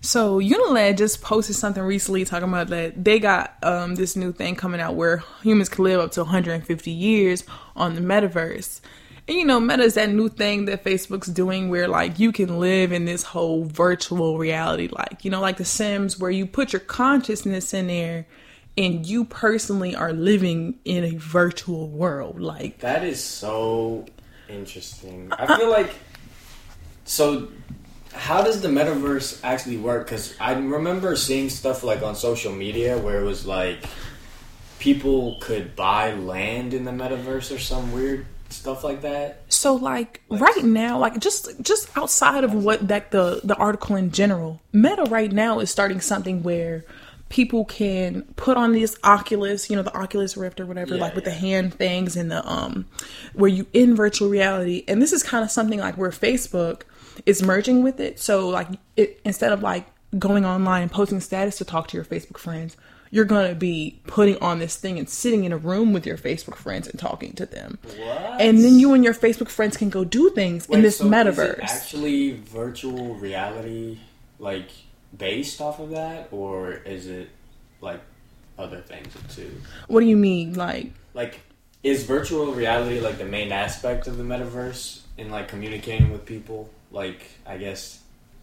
So Unilad just posted something recently talking about that they got this new thing coming out where humans can live up to 150 years on the metaverse. And you know, Meta is that new thing that Facebook's doing where like you can live in this whole virtual reality, like, you know, like The Sims, where you put your consciousness in there and you personally are living in a virtual world. Like, that is so interesting. I feel like, so how does the metaverse actually work? Because I remember seeing stuff like on social media where it was like people could buy land in the metaverse or some weird stuff like that. So like right now, like just outside of what that the article in general, Meta right now is starting something where people can put on this Oculus, you know, the Oculus Rift or whatever, like with the hand things and the where you in virtual reality. And this is kind of something like where Facebook is merging with it. So like it, instead of like going online and posting status to talk to your Facebook friends, you're going to be putting on this thing and sitting in a room with your Facebook friends and talking to them. What? And then you and your Facebook friends can go do things in this metaverse. Is it actually virtual reality, like, based off of that? Or is it, like, other things too? What do you mean? Like, is virtual reality, like, the main aspect of the metaverse in, like, communicating with people? Like, I guess,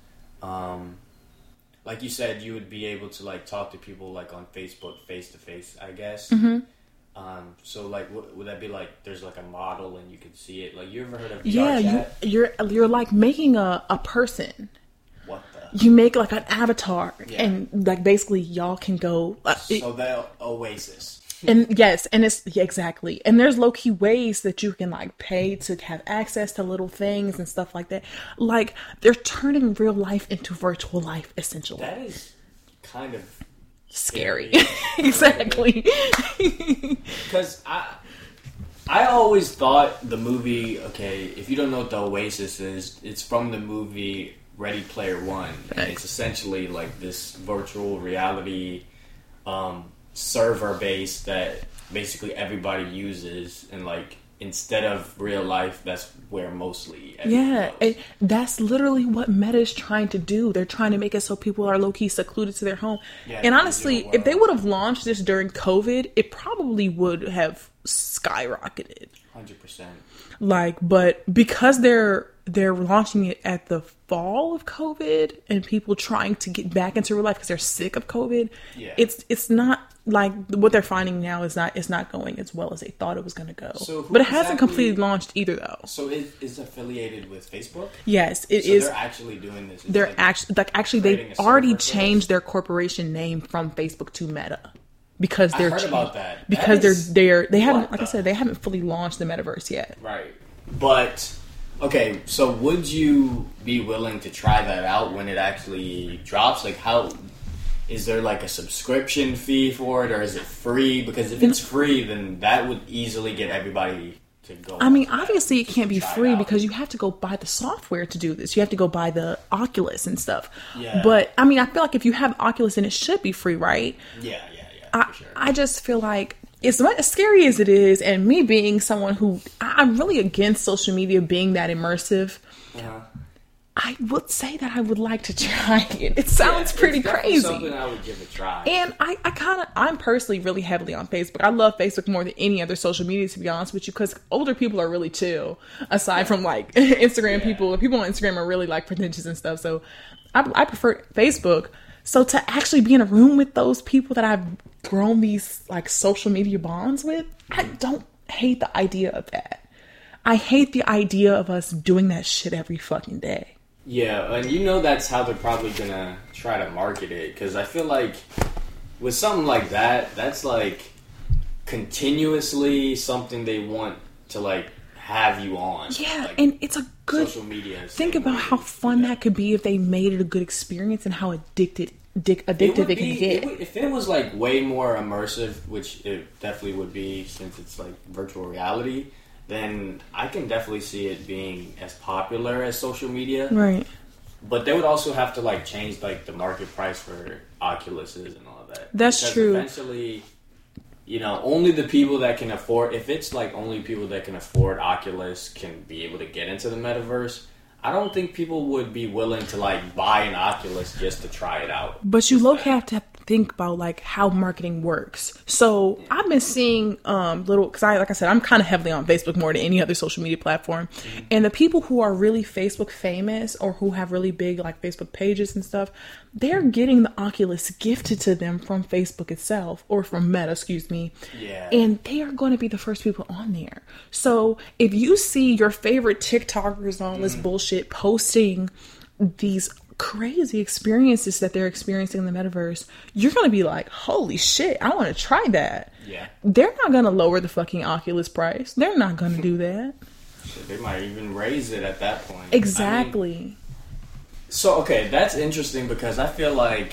like you said, you would be able to like talk to people like on Facebook face to face, I guess. Mm-hmm. So like, would that be like there's like a model and you could see it? Like, you ever heard of VR chat? You're like making a person. What the? You make like an avatar, and like basically y'all can go. So the Oasis. And yes, and it's exactly. And there's low key ways that you can like pay to have access to little things and stuff like that. Like they're turning real life into virtual life, essentially. That is kind of scary. Exactly. Because I always thought the movie. Okay, if you don't know what the Oasis is, it's from the movie Ready Player One, and it's essentially like this virtual reality server base that basically everybody uses, and like instead of real life, that's where mostly goes. That's literally what Meta is trying to do. They're trying to make it so people are low-key secluded to their home. And honestly, if they would have launched this during COVID, it probably would have skyrocketed 100%. Like, but because they're launching it at the fall of COVID and people trying to get back into real life because they're sick of COVID, it's not like what they're finding now is not going as well as they thought it was going to go. So but it hasn't completely launched either, though. So it is affiliated with Facebook? Yes, it is. They're actually doing this. They're like actually they've already changed their corporation name from Facebook to Meta. Because they're I heard about that. Because they haven't, like I said, they haven't fully launched the metaverse yet. Right. But okay, so would you be willing to try that out when it actually drops? Like, how is there like a subscription fee for it, or is it free? Because if it's free, then that would easily get everybody to go. I mean, obviously it can't be free because you have to go buy the software to do this. You have to go buy the Oculus and stuff. Yeah. But I mean, I feel like if you have Oculus, then it should be free, right? Yeah. For sure. I just feel like it's as scary as it is, and me being someone who I'm really against social media being that immersive. Uh-huh. I would say that I would like to try it. It sounds pretty crazy. Something I would give a try. And I'm personally really heavily on Facebook. I love Facebook more than any other social media, to be honest with you, because older people are really chill. Aside from like Instagram people on Instagram are really like pretentious and stuff. So I prefer Facebook. So to actually be in a room with those people that I've grown these like social media bonds with, I don't hate the idea of that. I hate the idea of us doing that shit every fucking day. Yeah, and you know that's how they're probably gonna try to market it, because I feel like with something like that, that's like continuously something they want to like have you on. Yeah, like, and it's a good social media. Think about how fun that could be if they made it a good experience and how addictive it can get. If it was like way more immersive, which it definitely would be since it's like virtual reality, then I can definitely see it being as popular as social media. Right. But they would also have to like change like the market price for Oculuses and all of that. That's because true. Eventually, you know, only the people that can afford, if it's like only people that can afford Oculus can be able to get into the metaverse, I don't think people would be willing to like buy an Oculus just to try it out. But you low-key have to think about like how marketing works. So I've been seeing because like I said, I'm kind of heavily on Facebook more than any other social media platform. And the people who are really Facebook famous or who have really big like Facebook pages and stuff, they're getting the Oculus gifted to them from Facebook itself, or from Meta, excuse me. Yeah. And they are going to be the first people on there. So if you see your favorite TikTokers and all this bullshit posting these crazy experiences that they're experiencing in the metaverse, you're going to be like, holy shit, I want to try that. Yeah. They're not going to lower the fucking Oculus price. They're not going to do that. Shit, they might even raise it at that point. Exactly. I mean, so, okay, that's interesting because I feel like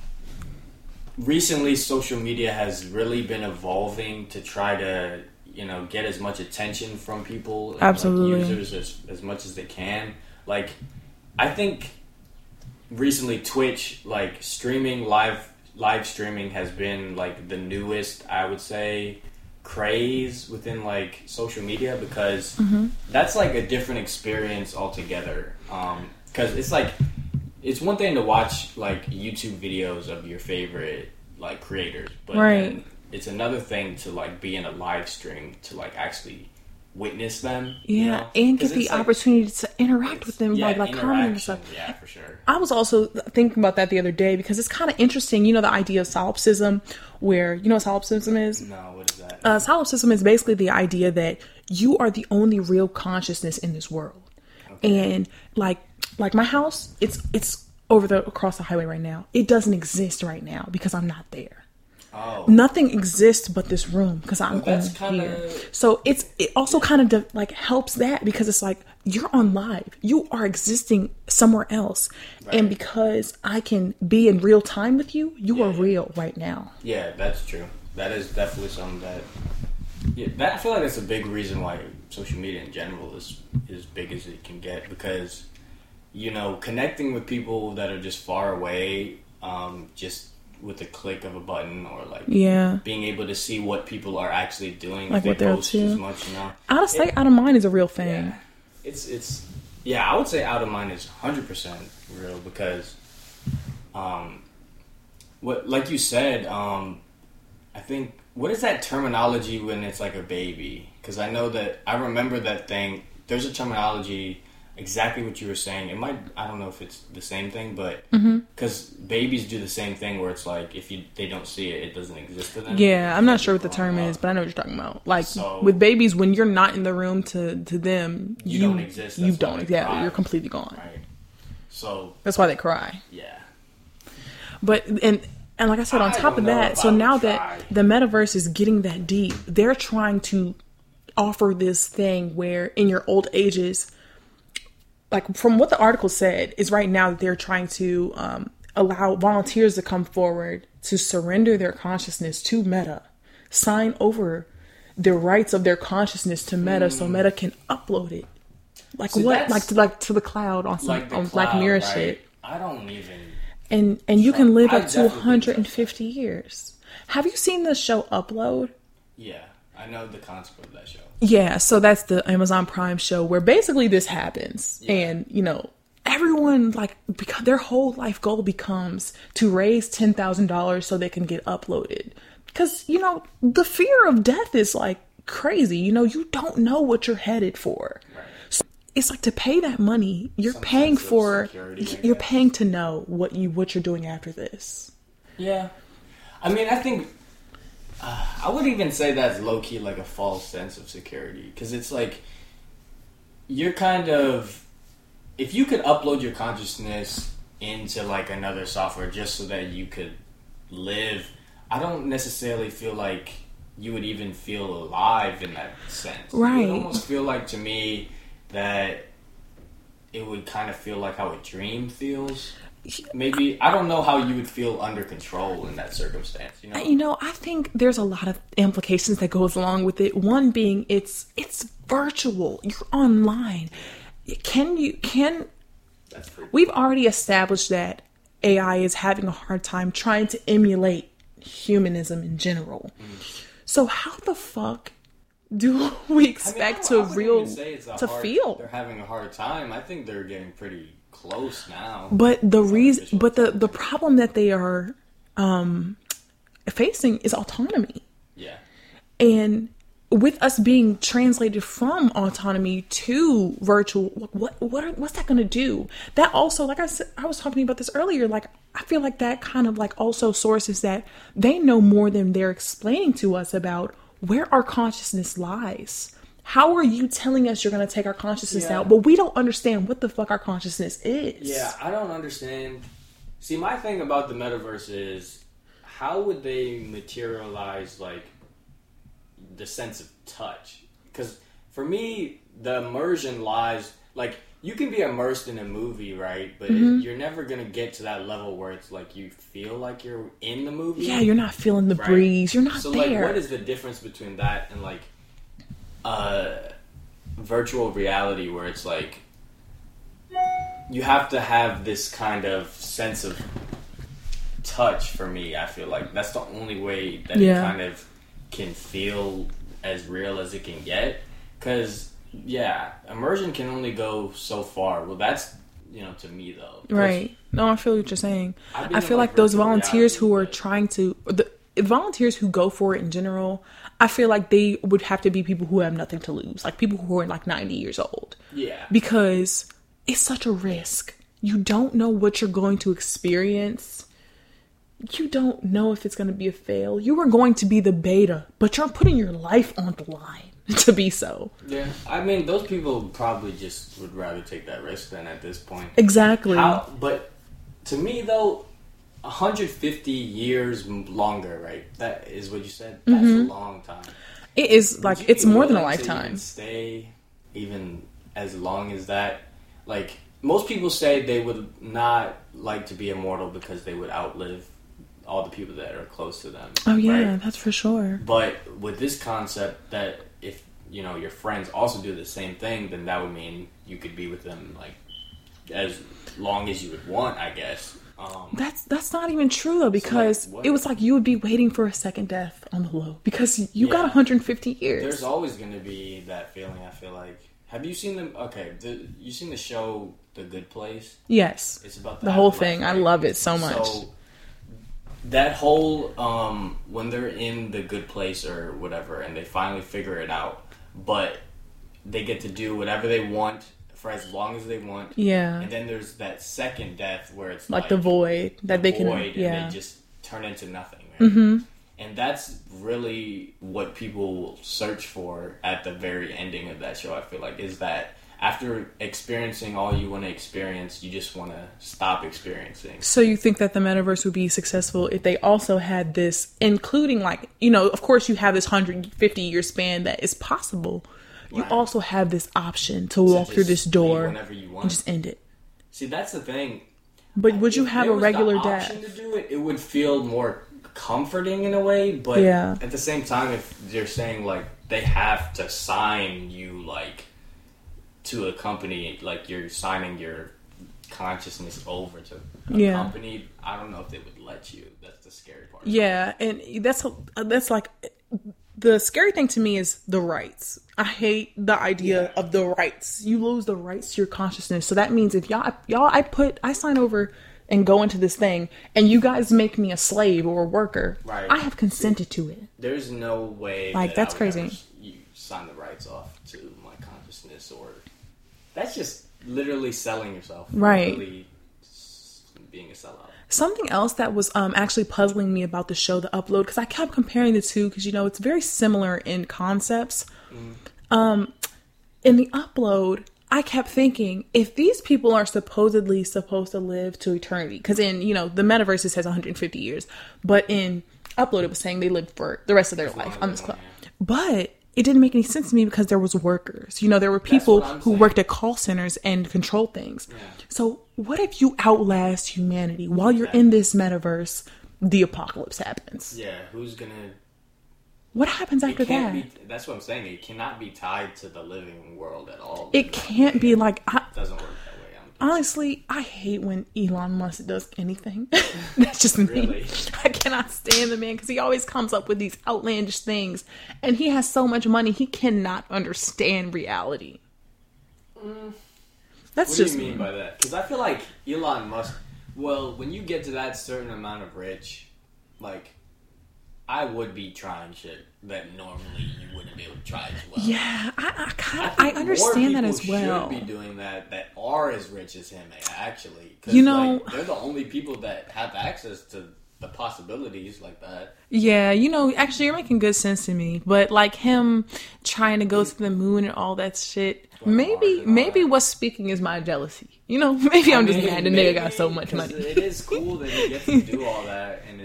recently social media has really been evolving to try to, you know, get as much attention from people, absolutely, like users as much as they can. Like, I think recently Twitch, like streaming, live streaming has been like the newest, I would say, craze within like social media, because that's like a different experience altogether. Because it's like, it's one thing to watch like YouTube videos of your favorite like creators, but then it's another thing to like be in a live stream to like actually witness them. Yeah, you know? and get the opportunity to interact with them, like commenting and stuff. Yeah, for sure. I was also thinking about that the other day because it's kind of interesting. You know, the idea of solipsism, where, you know what solipsism is? No, what is that? Solipsism is basically the idea that you are the only real consciousness in this world. Okay. And like my house, it's across the highway right now. It doesn't exist right now because I'm not there. Oh. Nothing exists but this room because I'm on here. So it also kind of like helps that, because it's like you're on live. You are existing somewhere else. Right. And because I can be in real time with you, you are real right now. Yeah, that's true. That is definitely something that... Yeah, I feel like that's a big reason why social media in general is as big as it can get, because, you know, connecting with people that are just far away, just with the click of a button, or like being able to see what people are actually doing, like what they're up to. As much, you know, out of sight, out of mind is a real thing. Yeah. It's I would say out of mind is 100% real, because what, like you said, I think, what is that terminology when it's like a baby? Because I know that I remember that thing. There's a terminology, exactly what you were saying. It might, I don't know if it's the same thing, but because babies do the same thing, where it's like if they don't see it, it doesn't exist to them. Yeah, I'm not sure what the term is, but I know what you're talking about. Like, so, with babies, when you're not in the room to them, you don't exist. You don't exactly. You're completely gone. Right. So that's why they cry. Yeah. But and like I said, on top of that, so now that the metaverse is getting that deep, they're trying to offer this thing where in your old ages, like from what the article said, is right now they're trying to allow volunteers to come forward to surrender their consciousness to Meta, sign over the rights of their consciousness to Meta, so Meta can upload it. Like so what? Like to the cloud on some like Black Mirror shit. I don't even. And you can live up to 150 years. Have you seen the show Upload? Yeah, I know the concept of that show. Yeah, so that's the Amazon Prime show where basically this happens. Yeah. And, you know, everyone, like, because their whole life goal becomes to raise $10,000 so they can get uploaded. Because, you know, the fear of death is, like, crazy. You know, you don't know what you're headed for. Right. So it's like, to pay that money, you're paying for, you're paying to know what you're doing after this. Yeah. I mean, I think... I would even say that's low-key like a false sense of security, because it's like you're kind of, if you could upload your consciousness into like another software just so that you could live, I don't necessarily feel like you would even feel alive in that sense. Right. It would almost feel like to me that it would kind of feel like how a dream feels. Maybe, I don't know how you would feel under control in that circumstance, you know? You know, I think there's a lot of implications that goes along with it. One being it's virtual. You're online. We've already established that AI is having a hard time trying to emulate humanism in general. So how the fuck do we I expect wouldn't even say it's feel? They're having a hard time. I think they're getting pretty close now. But the problem that they are facing is autonomy. Yeah. And with us being translated from autonomy to virtual, what's that going to do? That also, like I said, I was talking about this earlier. Like, I feel like that kind of like also sources that they know more than they're explaining to us about where our consciousness lies. How are you telling us you're going to take our consciousness out, but we don't understand what the fuck our consciousness is? Yeah, I don't understand. See, my thing about the metaverse is, how would they materialize, like, the sense of touch? Because for me, the immersion lies, like, you can be immersed in a movie, right? But you're never going to get to that level where it's like you feel like you're in the movie. Yeah, you're not feeling the breeze. You're not so, there. Like, what is the difference between that and, like, virtual reality where it's like you have to have this kind of sense of touch? For me, I feel like that's the only way that it kind of can feel as real as it can get. Because immersion can only go so far. Well, that's, to me though. Right. No, I feel what you're saying. I feel like those volunteers who are trying to, the volunteers who go for it in general, I feel like they would have to be people who have nothing to lose. Like people who are like 90 years old. Yeah. Because it's such a risk. You don't know what you're going to experience. You don't know if it's going to be a fail. You are going to be the beta, but you're putting your life on the line to be so. Yeah. I mean, those people probably just would rather take that risk then at this point. Exactly. But to me, though, 150 years longer, right? That is what you said. That's a long time. It is, like, it's more than a lifetime. Stay even as long as that. Like, most people say they would not like to be immortal because they would outlive all the people that are close to them. Oh yeah, right? That's for sure. But with this concept that if your friends also do the same thing, then that would mean you could be with them like as long as you would want, I guess. That's not even true though, because it was like you would be waiting for a second death on the low because you got 150 years. There's always going to be that feeling. I feel like. Have you seen them? Okay, you seen the show The Good Place? Yes, it's about the whole thing. Right? I love it so much. So that whole when they're in the good place or whatever, and they finally figure it out, but they get to do whatever they want for as long as they want. Yeah. And then there's that second death where it's like the void that they can, and they just turn into nothing. Right? Mm-hmm. And that's really what people search for at the very ending of that show. I feel like is that after experiencing all you want to experience, you just want to stop experiencing. So you think that the metaverse would be successful if they also had this, including like, of course you have this 150-year span that is possible. You also have this option to walk through this door whenever you want and just end it. See, that's the thing. But would you have a regular death? If there was the option to do it, it would feel more comforting in a way. But at the same time, if they're saying like they have to sign you like to a company, like you're signing your consciousness over to a company, I don't know if they would let you. That's the scary part. Yeah, and that's like the scary thing to me is the rights. I hate the idea of the rights. You lose the rights to your consciousness. So that means if I sign over and go into this thing and you guys make me a slave or a worker, right. I have consented to it. There's no way that's crazy. You sign the rights off to my consciousness, or that's just literally selling yourself. Right. Literally being a sellout. Something else that was actually puzzling me about the show, The Upload, because I kept comparing the two because, it's very similar in concepts. In The Upload, I kept thinking, if these people are supposedly supposed to live to eternity, because in, the metaverse it says 150 years, but in Upload it was saying they lived for the rest of their life on this club. Yeah. But it didn't make any sense to me because there was workers. There were people who worked at call centers and controlled things. Yeah. So what if you outlast humanity while you're in this metaverse? The apocalypse happens. Yeah, who's gonna? What happens after that? That's what I'm saying. It cannot be tied to the living world at all. It can't be like it doesn't work that way. I'm Honestly, I hate when Elon Musk does anything. That's just me. Really? I cannot stand the man because he always comes up with these outlandish things. And he has so much money, he cannot understand reality. That's what just do you mean by that? Because I feel like Elon Musk, well, when you get to that certain amount of rich, like, I would be trying shit that normally you wouldn't be able to try as well. Yeah, I understand that as well. Should be doing that are as rich as him, actually. You know, like, they're the only people that have access to the possibilities like that. Yeah, you know, actually, you're making good sense to me. But like him trying to go to the moon and all that shit, maybe what's speaking is my jealousy. You know, maybe I'm just mad the nigga got so much money. It is cool that he gets to do all that, and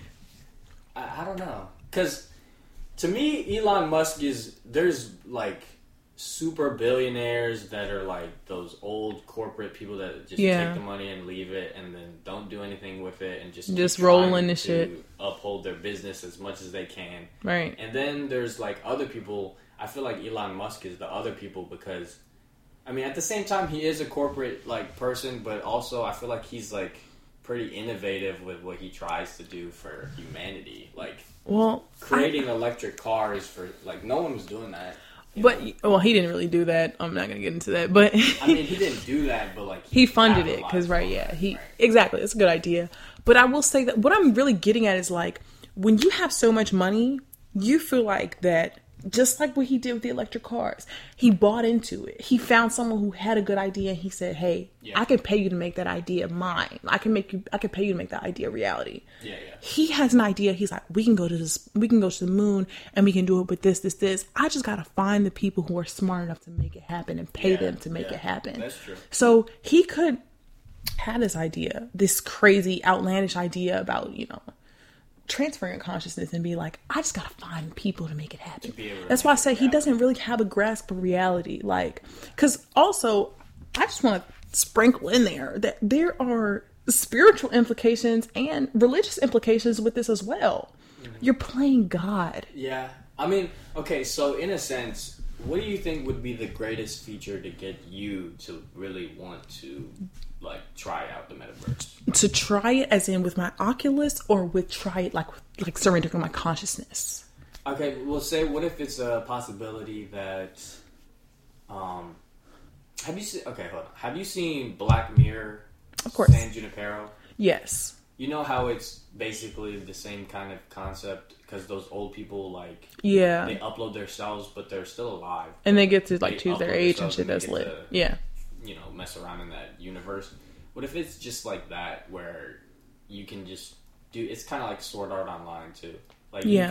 I don't know. Because to me, Elon Musk there's like super billionaires that are like those old corporate people that just take the money and leave it and then don't do anything with it and just roll in the shit. Uphold their business as much as they can. Right. And then there's like other people. I feel like Elon Musk is the other people because, I mean, at the same time, he is a corporate like person, but also I feel like he's like pretty innovative with what he tries to do for humanity. Like, creating electric cars for like no one was doing that. But he didn't really do that. I'm not gonna get into that. But I mean, he didn't do that, but like he funded it because exactly, it's a good idea. But I will say that what I'm really getting at is like when you have so much money, you feel like that. Just like what he did with the electric cars, he bought into it. He found someone who had a good idea, and he said, "Hey, I can pay you to make that idea mine. I can pay you to make that idea reality." Yeah. He has an idea. He's like, "We can go to the moon, and we can do it with this. I just gotta find the people who are smart enough to make it happen and pay them to make it happen." That's true. So he could have this idea, this crazy, outlandish idea about transferring consciousness and be like, I just gotta find people to make it happen. That's why I say he doesn't really have a grasp of reality. Like, because also, I just want to sprinkle in there that there are spiritual implications and religious implications with this as well. Mm-hmm. You're playing God. Yeah. I mean, okay, so in a sense, what do you think would be the greatest feature to get you to really want to like try out the metaverse? To try it as in with my Oculus, or with try it like surrendering my consciousness? Okay, well, say what if it's a possibility that have you seen Black Mirror? Of course. San Junipero? Yes. You know how it's basically the same kind of concept because those old people they upload themselves but they're still alive and they get to like choose their age and shit. That's lit. Mess around in that universe. What if it's just like that where you can just do? It's kind of like Sword Art Online too. Like you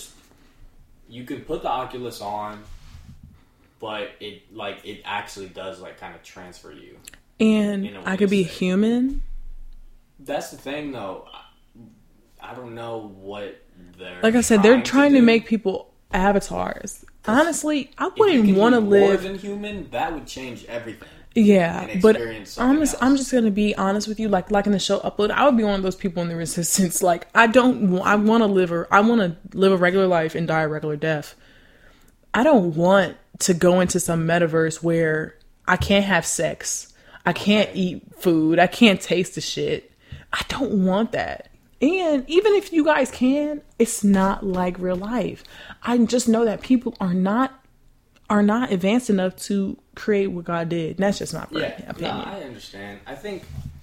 can put the Oculus on, but it actually does like kind of transfer you. And I could be human. That's the thing, though. I don't know what they're. Like I said, they're trying to make people avatars. Honestly, I wouldn't want to live more than human. That would change everything. Yeah, but I'm just gonna be honest with you. Like in the show Upload, I would be one of those people in the Resistance. Like I want to live a regular life and die a regular death. I don't want to go into some metaverse where I can't have sex, I can't eat food, I can't taste the shit. I don't want that. And even if you guys can, it's not like real life. I just know that people are not advanced enough to create what God did. And that's just my opinion. No, I understand. I think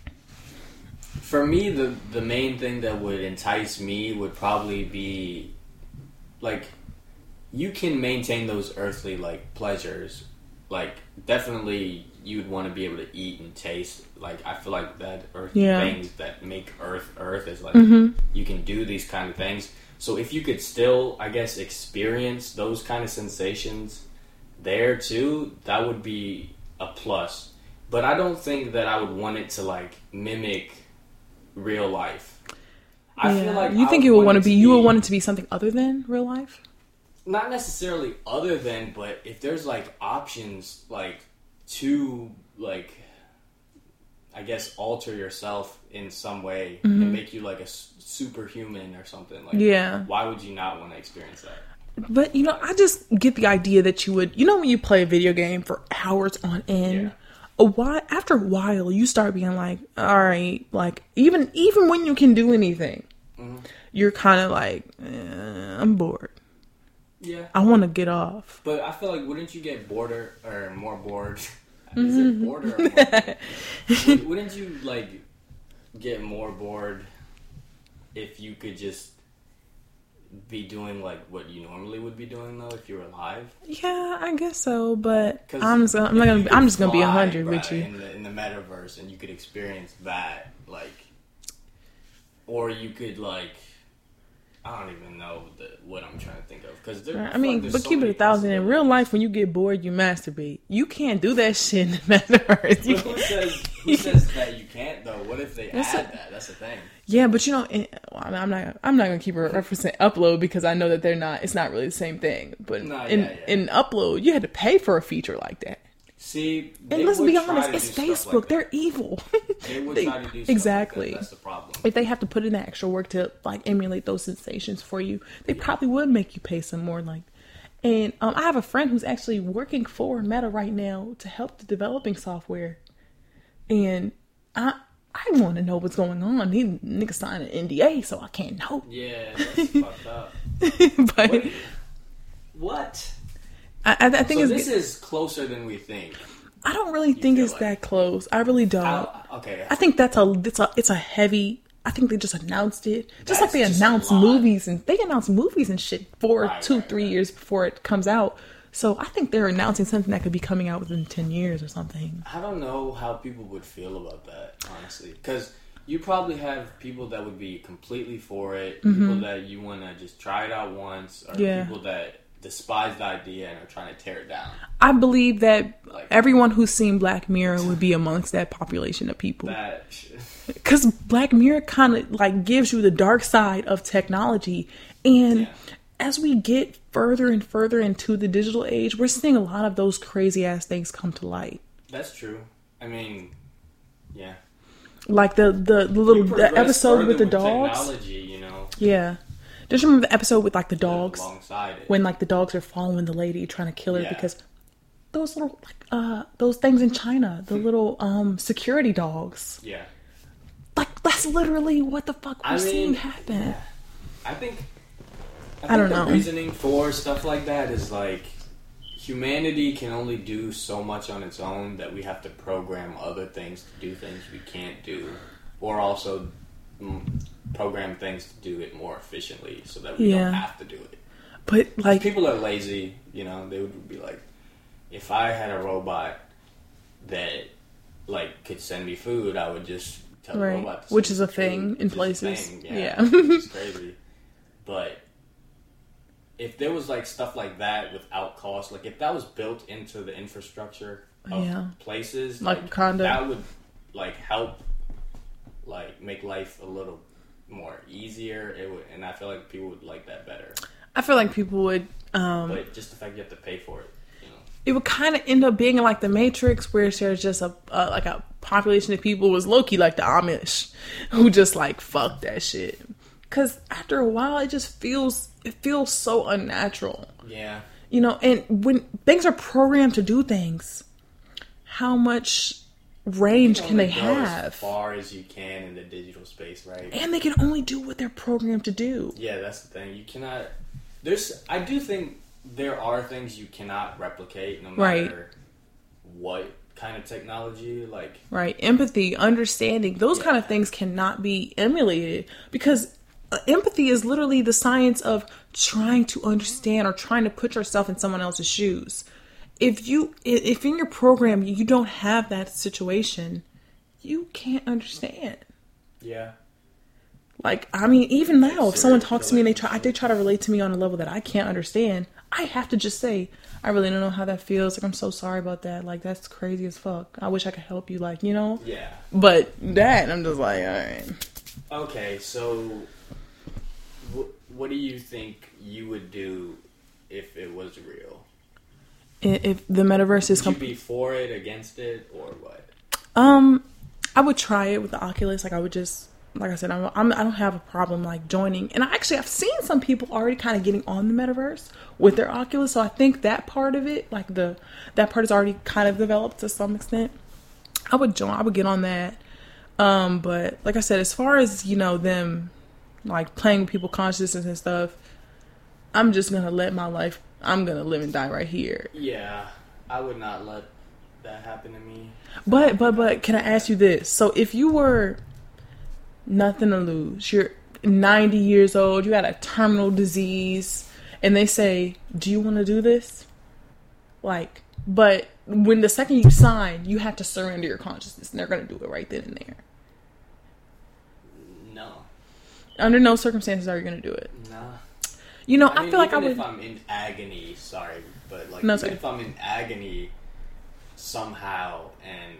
for me, the main thing that would entice me would probably be like you can maintain those earthly like pleasures. Like definitely you would want to be able to eat and taste. Like I feel like that things that make earth is like you can do these kind of things. So if you could still, I guess, experience those kind of sensations there too, that would be a plus. But I don't think that I would want it to like mimic real life. I feel like you think you would want it to be something other than real life? Not necessarily other than, but if there's like options like to like I guess alter yourself in some way and make you like a superhuman or something. Like why would you not want to experience that? But I just get the idea that you would, when you play a video game for hours on end, after a while, you start being like, all right, like even when you can do anything, you're kind of like, I'm bored. Yeah. I want to get off. But I feel like, wouldn't you get bored or more bored? Is it bored or more bored? Wouldn't you, like, get more bored if you could just be doing, like, what you normally would be doing, though, if you were alive? Yeah, I guess so, but I'm just gonna be 100 with you. In the metaverse, and you could experience that, like, or you could, like, I don't even know what I'm trying to think of. Cause I mean, but keep it 1,000. In real life, when you get bored, you masturbate. You can't do that shit in the metaverse. But who says that you can't, though? What if they add that? That's the thing. Yeah, but you know, I'm not gonna keep referencing Upload because I know that it's not really the same thing. But in Upload, you had to pay for a feature like that. See, and let's be honest, it's Facebook. Like they're evil. They would try to do exactly. Like that. That's the problem. If they have to put in the extra work to like emulate those sensations for you, they probably would make you pay some more. Like, and I have a friend who's actually working for Meta right now to help the developing software, and I want to know what's going on. These niggas signed an NDA, so I can't know. Yeah, that's fucked up. But what? I think so this is closer than we think. I don't really think it's that close. I really don't. Okay. I think it's a heavy. I think they just announced it, just like they announce movies and shit for 3 years before it comes out. So I think they're announcing something that could be coming out within 10 years or something. I don't know how people would feel about that, honestly, because you probably have people that would be completely for it, people that you want to just try it out once, or people that despise the idea and are trying to tear it down. I believe that everyone who's seen Black Mirror would be amongst that population of people. Because Black Mirror kind of like gives you the dark side of technology. And as we get further and further into the digital age, we're seeing a lot of those crazy ass things come to light. That's true. I mean, yeah. Like the episode with the dogs. Technology, you know. Yeah. Just remember the episode with like the dogs alongside it. When like the dogs are following the lady trying to kill her because those little those things in China, the little security dogs. Yeah. Like that's literally what the fuck we're seeing happen. Yeah. I think I don't know. The reasoning for stuff like that is like humanity can only do so much on its own that we have to program other things to do things we can't do, or also program things to do it more efficiently so that we don't have to do it. But like people are lazy, you know, they would be like, if I had a robot that like could send me food, I would just tell the robot to which is a thing in places. Yeah. Which is crazy. But if there was like stuff like that without cost, like if that was built into the infrastructure of places, like Wakanda, that would like help like make life a little more easier. It would, and I feel like people would like that better. I feel like people would but just the fact you have to pay for it, you know. It would kind of end up being like the Matrix, where there's just a like a population of people was low-key like the Amish who just like fuck that shit, because after a while it feels so unnatural. Yeah, you know. And when things are programmed to do things, how much range can they have? As far as you can in the digital space, right? And they can only do what they're programmed to do. Yeah, that's the thing. You cannot. I do think there are things you cannot replicate, no matter what kind of technology. Like empathy, understanding, those kind of things cannot be emulated, because empathy is literally the science of trying to understand or trying to put yourself in someone else's shoes. If in your program you don't have that situation, you can't understand. Yeah. Like, I mean, even now, if someone talks to me and they try to relate to me on a level that I can't understand, I have to just say, I really don't know how that feels. Like, I'm so sorry about that. Like, that's crazy as fuck. I wish I could help you. Like, you know? Yeah. But that, I'm just like, all right. Okay, so what do you think you would do if it was real? If the metaverse is... Would you be for it, against it, or what? I would try it with the Oculus. Like, I would just... Like I said, I don't have a problem like joining. And I've seen some people already kind of getting on the metaverse with their Oculus. So I think that part of it, like that part is already kind of developed to some extent. I would join. I would get on that. But like I said, as far as, you know, them like playing with people's consciousness and stuff, I'm just gonna let my life. I'm gonna live and die right here. Yeah, I would not let that happen to me. But can I ask you this? So if you were nothing to lose, you're 90 years old, you had a terminal disease, and they say, "Do you want to do this?" Like, but when the second you sign, you have to surrender your consciousness, and they're gonna do it right then and there. No. Under no circumstances are you gonna do it. Nah. You know, I mean, feel like if I'm in agony, sorry, but like no, even if I'm in agony somehow, and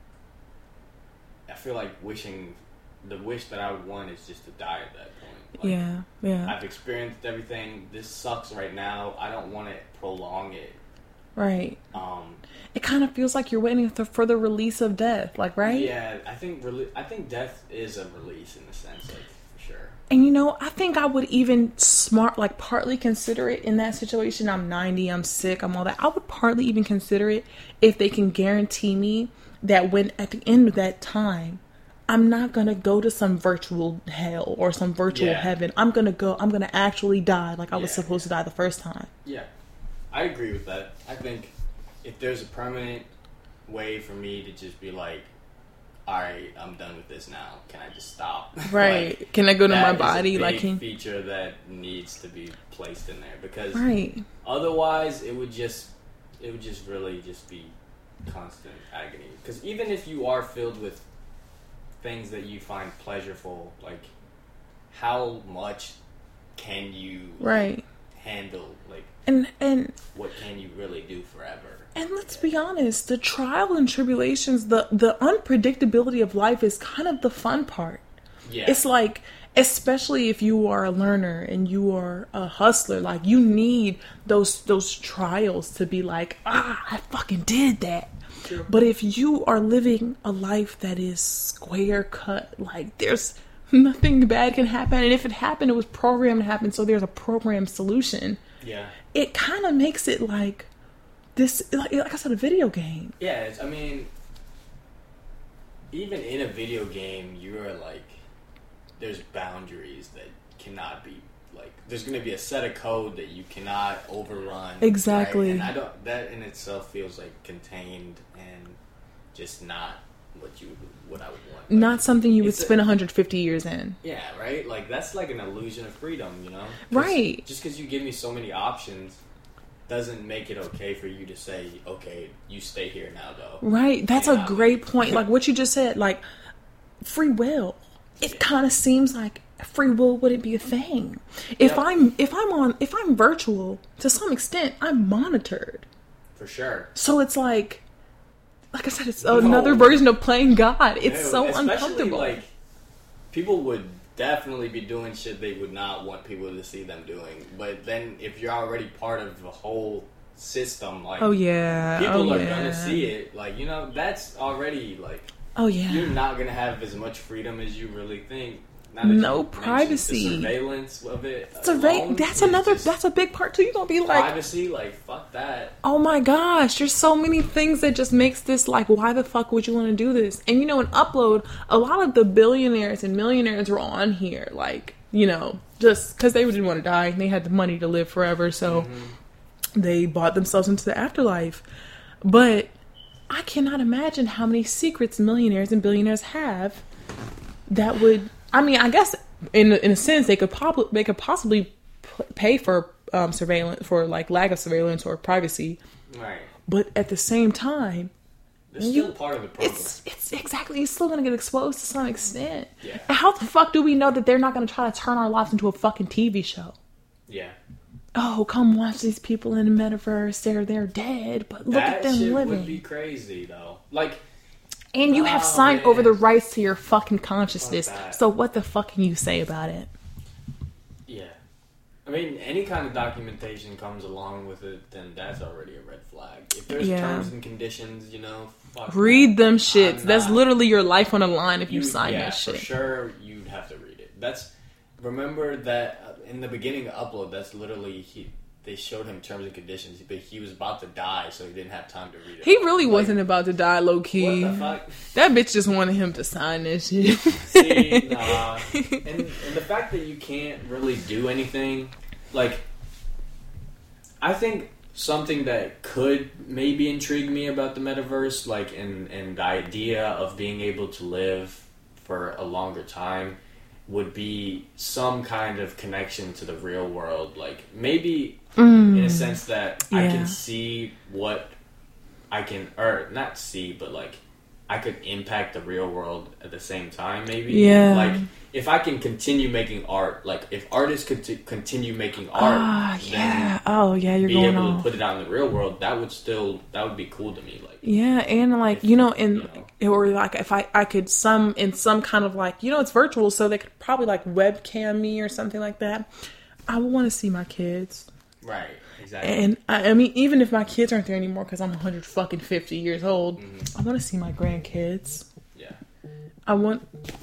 I feel like the wish that I would want is just to die at that point. Like, yeah. I've experienced everything. This sucks right now. I don't want to prolong it. Right. It kind of feels like you're waiting for the release of death, like, right? Yeah, I think death is a release in a sense, like, for sure. And you know, I think I would even partly consider it in that situation. I'm 90, I'm sick, I'm all that. I would partly even consider it if they can guarantee me that when at the end of that time, I'm not going to go to some virtual hell or some virtual heaven. I'm going to actually die like I was supposed to die the first time. Yeah. I agree with that. I think if there's a permanent way for me to just be like, alright, I'm done with this now. Can I just stop? Right. Like, can I go to my body? That is a big feature that needs to be placed in there, because otherwise it would just really just be constant agony. Because even if you are filled with things that you find pleasurable, like, how much can you handle? Like, and what can you really do forever? And let's be honest, the trial and tribulations, the unpredictability of life is kind of the fun part. Yeah. It's like, especially if you are a learner and you are a hustler, like, you need those trials to be like, I fucking did that. Sure. But if you are living a life that is square cut, like, there's nothing bad can happen, and if it happened, it was programmed to happen, so there's a programmed solution. Yeah. It kind of makes it like this, like I said, a video game. Yeah, I mean, even in a video game, you're like, there's boundaries that cannot be, like, there's going to be a set of code that you cannot overrun. Exactly. Right? And that in itself feels like contained and just not what I would want. Like, not something you would spend 150 years in. Yeah, right? Like, that's like an illusion of freedom, you know? Right. Just because you give me so many options doesn't make it okay for you to say, okay, you stay here now, though. Right. That's a great point. Like, what you just said, like, free will. It kind of seems like free will wouldn't be a thing. If I'm virtual, to some extent, I'm monitored. For sure. So it's like I said, it's another version of playing God. It's so uncomfortable. Like, people would definitely be doing shit they would not want people to see them doing. But then if you're already part of the whole system, like, people are gonna see it. Like, you know, that's already like, you're not gonna have as much freedom as you really think. No privacy. The surveillance of it. That's a big part too. You're gonna be like, privacy, like, fuck that. Oh my gosh, there's so many things that just makes this like, why the fuck would you want to do this? And you know, in Upload, a lot of the billionaires and millionaires were on here, like, you know, just because they didn't want to die and they had the money to live forever, so they bought themselves into the afterlife. But I cannot imagine how many secrets millionaires and billionaires have that would. I mean, I guess in a sense they could possibly pay for surveillance, for like lack of surveillance or privacy. Right. But at the same time, they're still part of the program. It's exactly. You're still going to get exposed to some extent. Yeah. And how the fuck do we know that they're not going to try to turn our lives into a fucking TV show? Yeah. Oh, come watch these people in the metaverse. They're dead, but look at them living. That shit would be crazy, though. Like. And you have signed over the rights to your fucking consciousness. So what the fuck can you say about it? Yeah. I mean, any kind of documentation comes along with it, then that's already a red flag. If there's terms and conditions, you know, read them shits. That's literally your life on the line if you sign that shit. For sure, you'd have to read it. Remember that in the beginning of Upload, that's literally they showed him terms and conditions, but he was about to die, so he didn't have time to read it. He really wasn't about to die, low key. What the fuck? That bitch just wanted him to sign that shit. See, nah. And the fact that you can't really do anything, like, I think something that could maybe intrigue me about the metaverse, like, and the idea of being able to live for a longer time, would be some kind of connection to the real world. Like, maybe in a sense that I can see what I can, or not see, but like, I could impact the real world at the same time, maybe. Yeah. Like, if I can continue making art, like, if artists could continue making art, yeah. Oh, yeah, you're be going able on. to put it out in the real world, that would be cool to me. Like, yeah, and like, or like if I could in some kind of like, it's virtual, so they could probably like webcam me or something like that. I would want to see my kids. Right, exactly. And I mean, even if my kids aren't there anymore because I'm 150 years old, I want to see my grandkids. Yeah. I want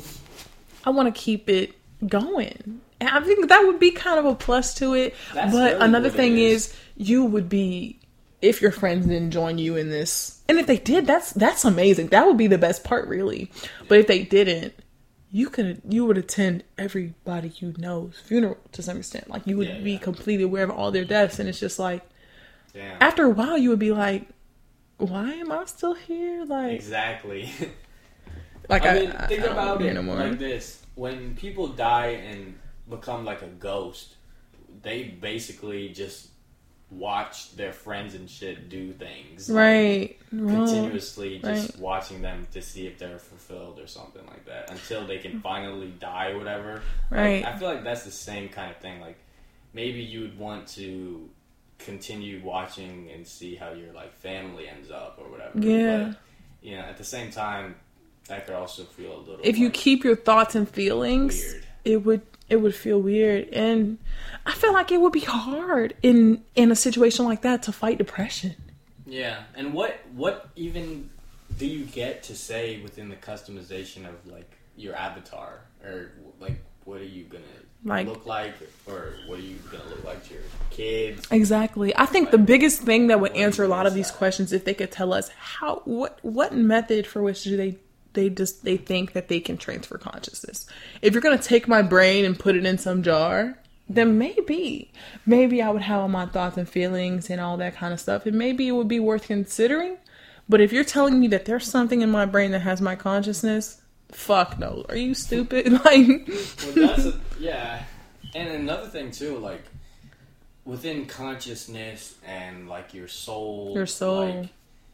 to keep it going. And I think that would be kind of a plus to it. But really another thing is, you would be, if your friends didn't join you in this, and if they did, that's amazing. That would be the best part, really. Yeah. But if they didn't, you would attend everybody you know's funeral to some extent. Like, you would be completely aware of all their deaths, and it's just like, damn. After a while, you would be like, why am I still here? Like, exactly. Like, I mean, think about it like this: when people die and become like a ghost, they basically just watch their friends and shit do things, right? Like, continuously, just watching them to see if they're fulfilled or something like that, until they can finally die or whatever. Right. Like, I feel like that's the same kind of thing. Like, maybe you would want to continue watching and see how your like family ends up or whatever. Yeah. But, at the same time, that could also feel a little. If you keep your thoughts and feelings, weird. It would feel weird, and I feel like it would be hard in a situation like that to fight depression. Yeah, and what even do you get to say within the customization of like your avatar, or like what are you gonna look like, or what are you gonna look like to your kids? Exactly. I think the biggest thing that would answer a lot of these questions, if they could tell us what method for which do they think that they can transfer consciousness. If you're going to take my brain and put it in some jar, then maybe I would have all my thoughts and feelings and all that kind of stuff. And maybe it would be worth considering. But if you're telling me that there's something in my brain that has my consciousness, fuck no. Are you stupid? Like, well, and another thing too, like, within consciousness and like your soul, like,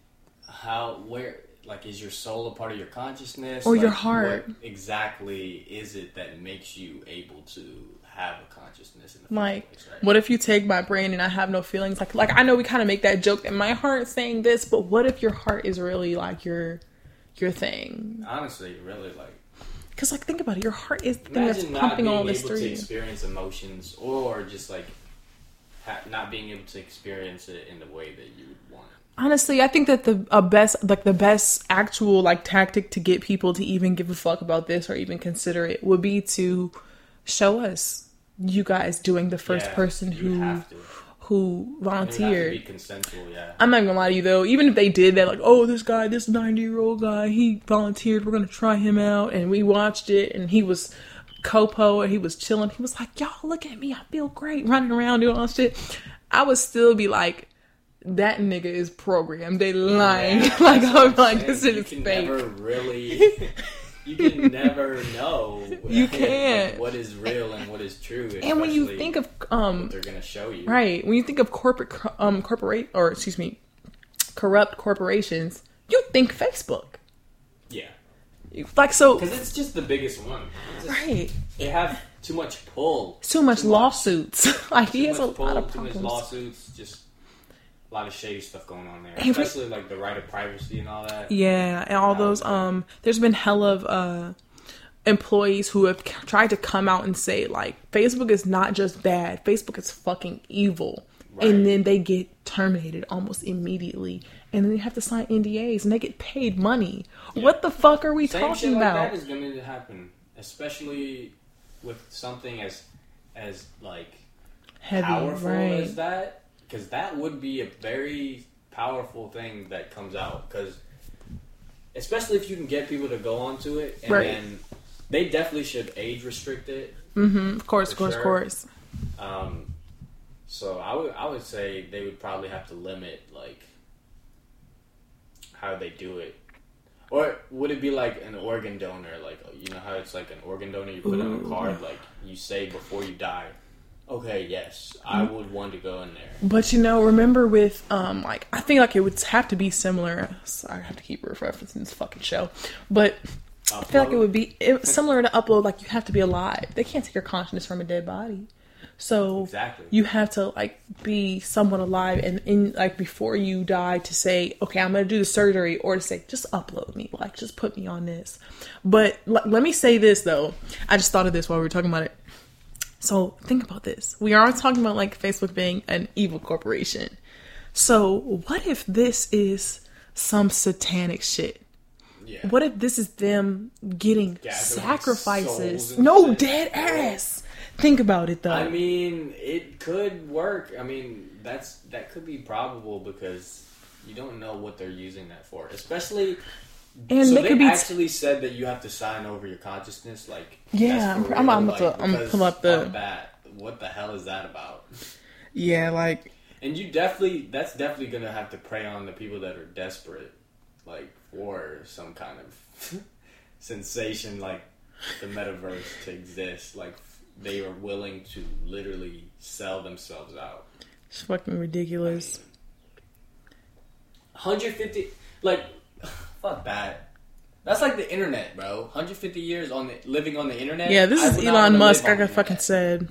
like, is your soul a part of your consciousness? Or like, your heart? What exactly is it that makes you able to have a consciousness in the like, first place, right? What if you take my brain and I have no feelings? Like I know we kind of make that joke that my heart's saying this, but what if your heart is really like your thing? Honestly, really, like, because like, think about it, your heart is the thing that's pumping all this through you. Imagine not being able to experience emotions, or just like not being able to experience it in the way that you would want it. Honestly, I think that the best actual like tactic to get people to even give a fuck about this or even consider it would be to show us you guys doing the first person who volunteered. It would have to be consensual, yeah. I'm not gonna lie to you though, even if they did that, like, oh, this 90-year-old guy, he volunteered, we're gonna try him out, and we watched it, and he was Copo, and he was chilling, he was like, y'all, look at me, I feel great, running around doing all shit. I would still be like, that nigga is programmed. They lying. Yeah, like, I'm like, this is fake. You can never know. You can't. Like, what is real and what is true. And when you think of what they're gonna show you, right? When you think of corrupt corporations, you think Facebook. Yeah. Like, so, because it's just the biggest one. Right. They have too much pull. Too much lawsuits. Like, he has a lot of problems. Too much lawsuits. Just a lot of shady stuff going on there, especially like the right of privacy and all that. Yeah, and all those. There's been hell of employees who have tried to come out and say like, Facebook is not just bad, Facebook is fucking evil, right. And then they get terminated almost immediately, and then they have to sign NDAs and they get paid money. Yeah. What the fuck are we talking shit about? Like that is going to happen, especially with something as like heavy, powerful right. as that. because that would be a very powerful thing that comes out. Because especially if you can get people to go onto it, and then they definitely should age restrict it. Mm-hmm. Of course. So I would say they would probably have to limit like how they do it. Or would it be like an organ donor? Like, you know how it's like an organ donor, you put on a card, like you say before you die, okay, yes, I would want to go in there. But remember with like, I think like it would have to be similar. Sorry, I have to keep referencing this fucking show, but I feel like it would be similar to Upload. Like, you have to be alive. They can't take your consciousness from a dead body. So you have to like be somewhat alive, and in like before you die, to say, okay, I'm gonna do the surgery, or to say, just upload me, like just put me on this. But let me say this though, I just thought of this while we were talking about it. So think about this. We are talking about like Facebook being an evil corporation. So what if this is some satanic shit? Yeah. What if this is them getting sacrifices? No, dead ass. Think about it though. I mean, it could work. I mean, that could be probable because you don't know what they're using that for. Especially, and so they actually said that you have to sign over your consciousness. Like, yeah, I'm gonna pull up the. What the hell is that about? Yeah, like, and that's definitely gonna have to prey on the people that are desperate, like for some kind of sensation, like the metaverse to exist, like. They are willing to literally sell themselves out. It's fucking ridiculous. 150, like, fuck that. That's like the internet, bro. 150 years living on the internet. Yeah, this is Elon Musk, like I fucking said.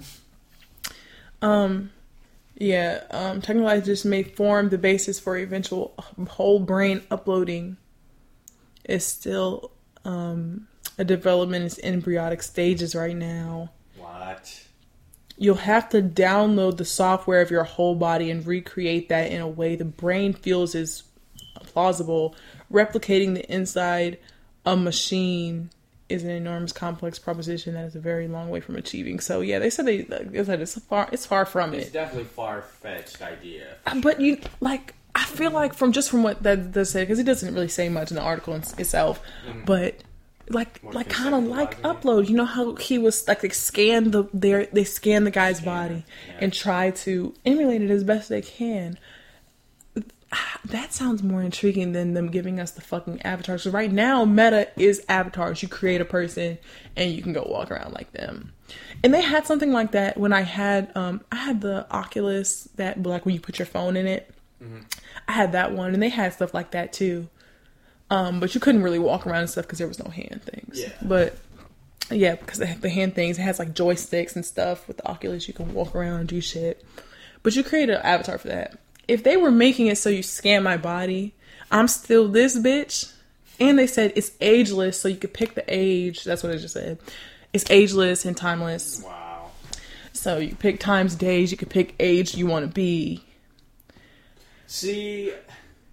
Technologies may form the basis for eventual whole brain uploading. It's still a development in its embryonic stages right now. What? You'll have to download the software of your whole body and recreate that in a way the brain feels is plausible. Replicating the inside a machine is an enormous complex proposition that is a very long way from achieving. So yeah, they said it's far from it. It's definitely far-fetched idea. But I feel like from what that does say, because it doesn't really say much in the article itself, but. Like kind of like Upload, you know how he was like they scan the guy's body and try to emulate it as best they can. That sounds more intriguing than them giving us the fucking avatars. So right now, Meta is avatars. You create a person and you can go walk around like them. And they had something like that when I had the Oculus that like when you put your phone in it. Mm-hmm. I had that one, and they had stuff like that too. But you couldn't really walk around and stuff because there was no hand things. Yeah. But yeah, because they have the hand things, it has like joysticks and stuff. With the Oculus, you can walk around and do shit. But you create an avatar for that. If they were making it so you scan my body, I'm still this bitch. And they said it's ageless, so you could pick the age. That's what it just said. It's ageless and timeless. Wow. So you pick times, days. You could pick age you want to be. See,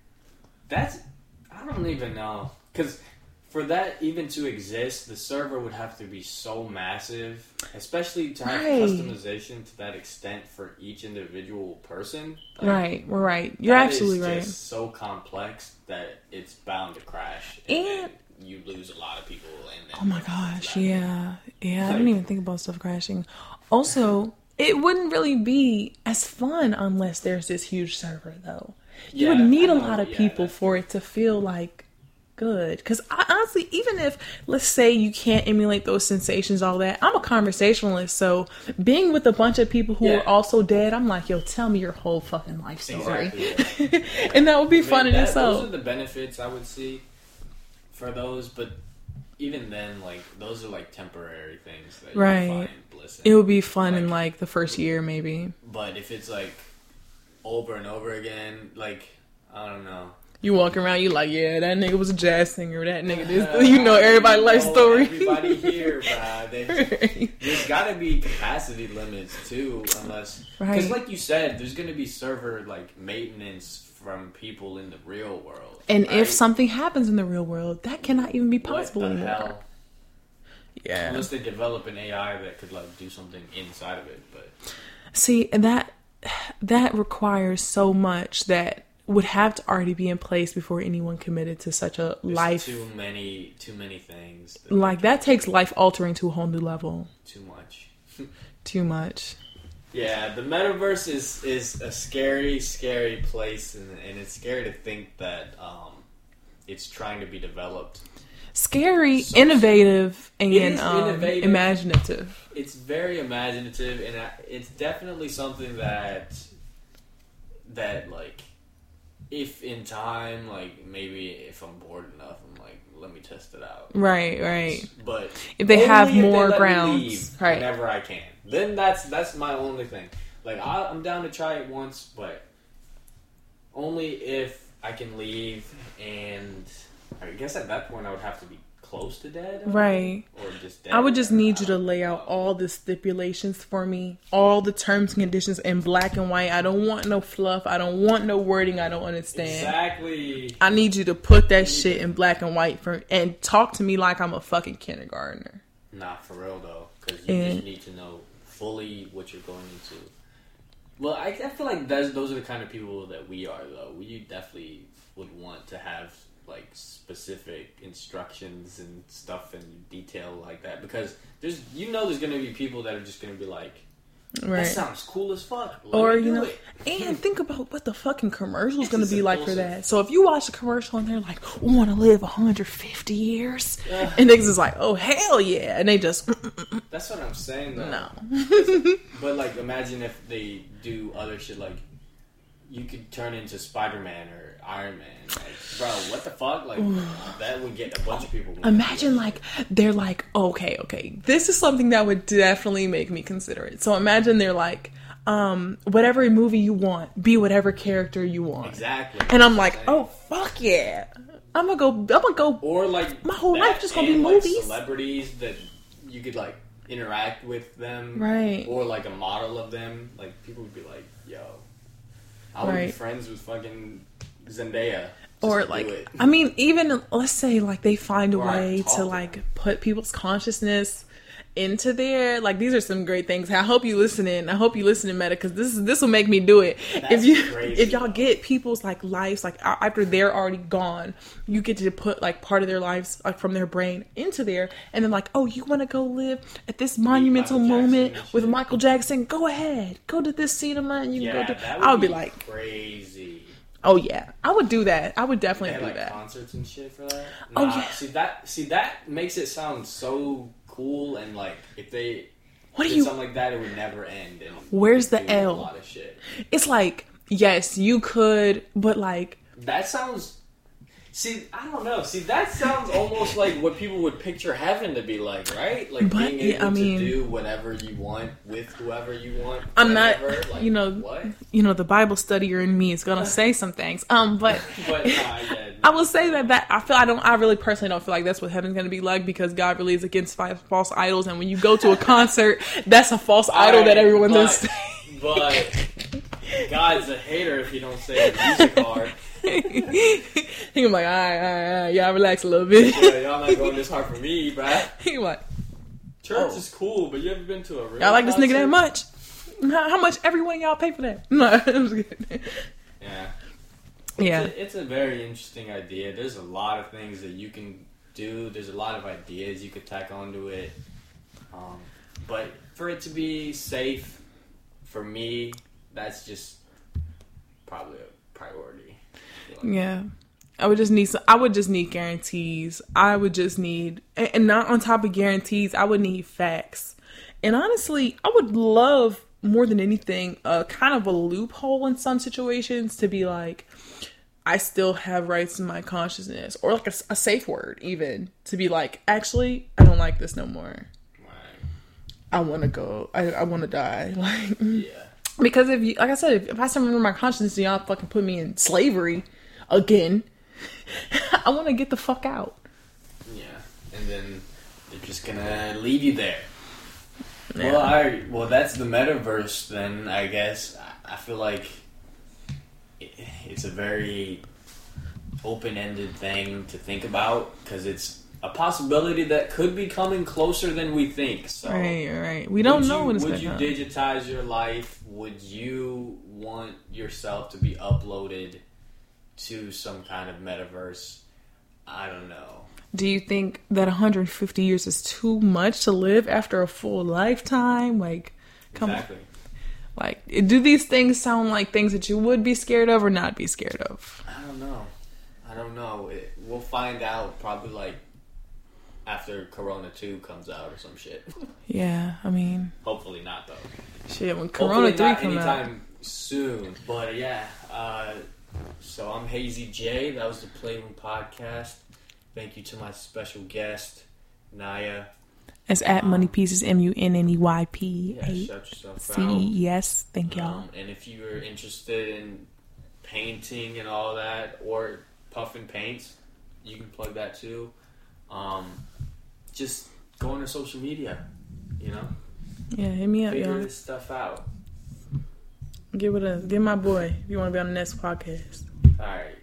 I don't even know. Because for that even to exist, the server would have to be so massive. Especially to have customization to that extent for each individual person. Like, right. You're absolutely right. It's just so complex that it's bound to crash. And you lose a lot of people. Oh my gosh, yeah. Yeah, I didn't even think about stuff crashing. Also, it wouldn't really be as fun unless there's this huge server, though. You would need a lot of people for it to feel like good. Because honestly, even if, let's say you can't emulate those sensations, all that, I'm a conversationalist. So being with a bunch of people who are also dead, I'm like, yo, tell me your whole fucking life story. Exactly, yeah. And that would be fun in itself. Those are the benefits I would see for those. But even then, like, those are like temporary things that you find bliss in. It would be fun in like the first year, maybe. But if it's like over and over again, like, I don't know. You walk around, you like, yeah, that nigga was a jazz singer. That nigga this, you know everybody's life story. Everybody here, bruh. There's got to be capacity limits too, unless because, like you said, there's going to be server like maintenance from people in the real world. And if something happens in the real world, that cannot even be possible what the anymore. Hell? Yeah, unless they develop an AI that could like do something inside of it, but see, and that that requires so much that would have to already be in place before anyone committed to such a life. Too many things. Like, that takes life altering to a whole new level. Too much. Too much. Yeah, the metaverse is a scary, scary place, and it's scary to think that it's trying to be developed. Scary, innovative, and innovative. Imaginative. It's very imaginative, and it's definitely something that like, if in time, like, maybe if I'm bored enough, I'm like, let me test it out. Right. But if they have more grounds, right, whenever I can, then that's my only thing. Like, I'm down to try it once, but only if I can leave, and I guess at that point I would have to be close to dead, right? Or just dead. I would just need you to lay out all the stipulations for me, all the terms and conditions in black and white. I don't want no fluff. I don't want no wording I don't understand. Exactly. I need you to put that shit in black and white and talk to me like I'm a fucking kindergartner. Nah, for real though, because you just need to know fully what you're going into. Well, I feel like those are the kind of people that we are, though. We definitely would want to have, like, specific instructions and stuff and detail like that, because there's going to be people that are just going to be like, right, that sounds cool as fuck. And think about what the fucking commercial is going to be like for that. So if you watch a commercial and they're like, we want to live 150 years, and niggas is like, oh hell yeah, and they just that's what I'm saying though. No. But like, imagine if they do other shit, like you could turn into Spider-Man or Iron Man. Like, bro, what the fuck? Like, that would get a bunch of people. Imagine, like, they're like, okay, this is something that would definitely make me consider it. So imagine they're like, whatever movie you want, be whatever character you want. Exactly. And I'm like, oh, fuck yeah. I'm gonna go. Or, like, my whole life just gonna be like, movies. Celebrities that you could, like, interact with them. Right. Or, like, a model of them. Like, people would be like, yo, I want to be friends with fucking Zendaya. Or, like, I mean, even, let's say, like, they find a way to, like, put people's consciousness into there. Like, these are some great things. I hope you listening, Meta, because this will make me do it. That's if y'all get people's, like, lives, like, after they're already gone, you get to put, like, part of their lives, like, from their brain into there, and then, like, oh, you want to go live at this monumental moment with Michael Jackson? Go ahead. Go to this cinema, and you can go to... I would be like... crazy. Oh yeah, I would do that. I would definitely do that. Concerts and shit for that. Nah, oh yeah. See that makes it sound so cool, and like if they did something like that, it would never end. And where's the L? A lot of shit. It's like, yes, you could, but like that sounds. See, I don't know. See, that sounds almost like what people would picture heaven to be like, right? Like being able to do whatever you want with whoever you want. I'm not, like, the Bible studier in me is gonna say some things. But I will say that I really personally don't feel like that's what heaven's gonna be like, because God really is against false idols, and when you go to a concert, that's a false idol that everyone's just. But God's a hater if you don't say the music hard. He was like, all right, y'all relax a little bit. Yeah, y'all not going this hard for me, bruh. He was like, church is cool, but you ever been to a real y'all like concert? this nigga that much? How much every one of y'all pay for that? No, it was good. Yeah. It's a very interesting idea. There's a lot of things that you can do. There's a lot of ideas you could tack onto it. But for it to be safe, for me, that's just probably a priority. Yeah. I would just need guarantees. I would just need, and not on top of guarantees, I would need facts. And honestly, I would love more than anything, kind of a loophole in some situations to be like, I still have rights in my consciousness, or like a safe word even to be like, actually, I don't like this no more. Right. I want to go. I want to die. Like, yeah. Because if you, like I said, if I surrender my consciousness, y'all fucking put me in slavery again. I want to get the fuck out. Yeah, and then they're just gonna leave you there. Yeah. Well, that's the metaverse. Then I guess I feel like it's a very open-ended thing to think about, because it's a possibility that could be coming closer than we think. So, right. We don't know when it's would you digitize your life? Would you want yourself to be uploaded to some kind of metaverse. I don't know. Do you think that 150 years is too much to live after a full lifetime? Like, come on. Like, do these things sound like things that you would be scared of or not be scared of? I don't know. We'll find out probably like after Corona 2 comes out or some shit. Yeah, I mean... Hopefully not, though. Shit, when Corona 3 comes out... anytime soon. But yeah, so I'm Hazy J. That was the Playroom Podcast. Thank you to my special guest, Naya. It's at Money Pieces, MUNNEYP. Yeah, shout yourself out. out. Yes, thank y'all. And if you are interested in painting and all that, or puffing paints, you can plug that too. Just go on to social media, you know? Yeah, hit me up, Figure y'all. this stuff out. Get my boy if you want to be on the next podcast. All right.